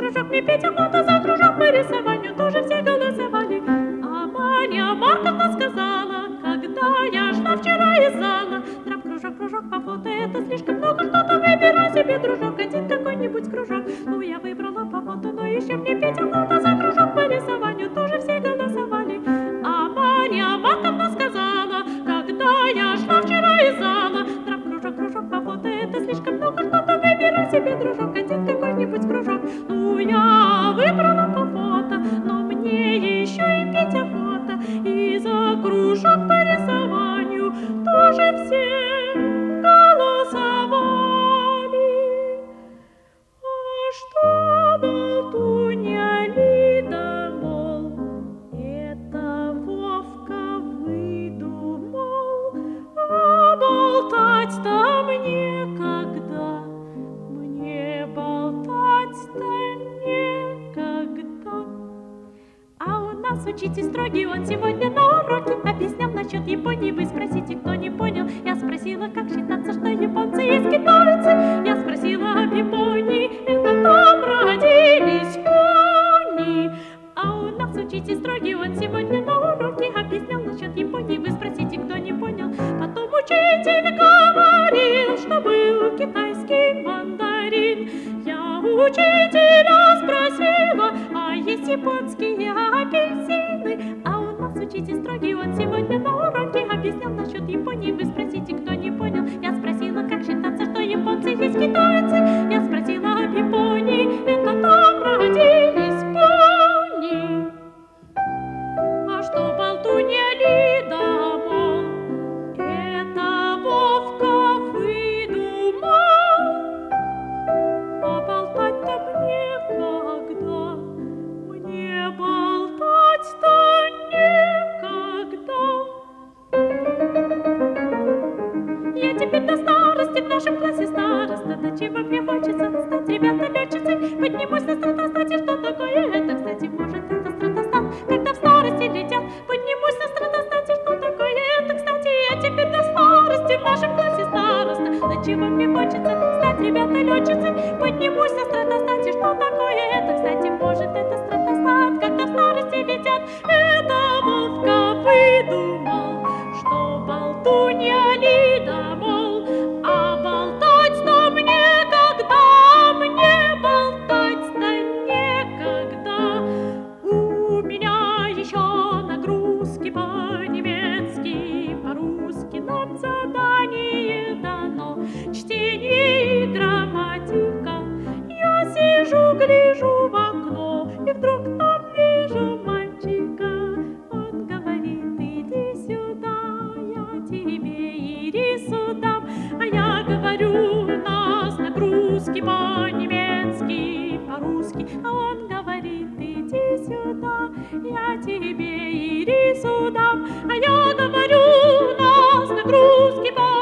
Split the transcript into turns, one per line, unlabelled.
кружок, мне петь охота, за кружок по рисованию тоже все голосовали. А Марья Марковна сказала, когда я шла вчера из зала: трап, кружок, кружок по фото, это слишком много, что-то выбирай себе, дружок, один какой-нибудь кружок. Ну, я выбрала по фото, но еще мне петь охота, за кружок по рисованию тоже все голосовали. А Марья Марковна сказала, когда я шла вчера из зала: трап, кружок, кружок по фото, это слишком много, что-то выбирай себе, дружок, один какой-нибудь кружок. Ну, я выбрала по фото, но мне еще и петь охота, и за кружок по рисованию тоже все голосовали. А что болтунья Лида, мол, это Вовка выдумал, а болтать-то мне когда, мне болтать-то некогда. А у нас учитель строгий, он сегодня на уроке объяснял насчет Японии. Вы спросите, кто не понял. Я спросила, как считаться, что японцы есть китайцы. Я спросила об Японии, это там родились пони. А у нас учитель строгий, он сегодня на уроке объяснял насчет Японии. Вы спросите, кто не понял. Потом учитель говорил, что был китайский мандарин. Я учителя спросила, а есть японские апельсины? А у нас учитель строгий, он сегодня на уроке объяснял насчет Японии. Вы спросите, кто не понял. Я спросила, как считаться, что японцы есть китайцы. Я спросила об Японии, это там родились пони. А что болтунья Лида, мол, это Вовка выдумал, а болтать-то мне когда, мне болтать-то некогда. Я теперь до старости в нашем классе староста. До чего мне хочется стать, ребята, летчицей. Поднимусь на стратостат, и что такое это, кстати, может, это стратостат, когда в старости летят. Поднимусь на стратостате, что такое это, кстати, я теперь до старости в нашем классе староста. До чего мне хочется стать, ребята, летчицей. Поднимусь на стратостате, что такое это, кстати, может, это стратостат, когда в старости летят. Это Вовка выдумал, что болтунья Лида, мол, а болтать-то мне когда, мне болтать-то некогда. У меня еще нагрузки по-немецки, по-русски нам задание дано, чтение и грамматика. Я сижу, гляжу в окно, и вдруг там вижу мальчика. Он говорит: иди сюда, я тебе и рису дам. А я говорю: у нас нагрузки по-немецки, по-русски. А он говорит: иди сюда, я тебе и рису дам. А я говорю: у нас нагрузки по